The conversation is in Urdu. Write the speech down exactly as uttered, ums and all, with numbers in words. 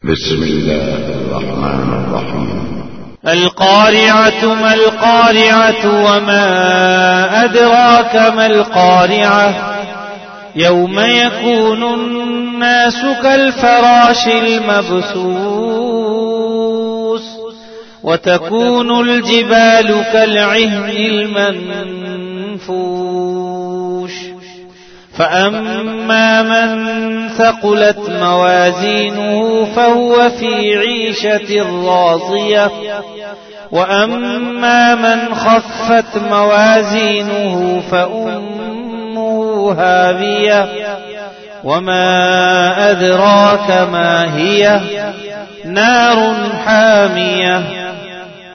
بسم الله الرحمن الرحيم. القارعة ما القارعة وما أدراك ما القارعة يوم يكون الناس كالفراش المبثوث وتكون الجبال كالعهن المنفوش فأما من ثقلت موازينه فهو في عيشة راضية وأما من خفت موازينه فأمه هاوية وما أدراك ما هي نار حامية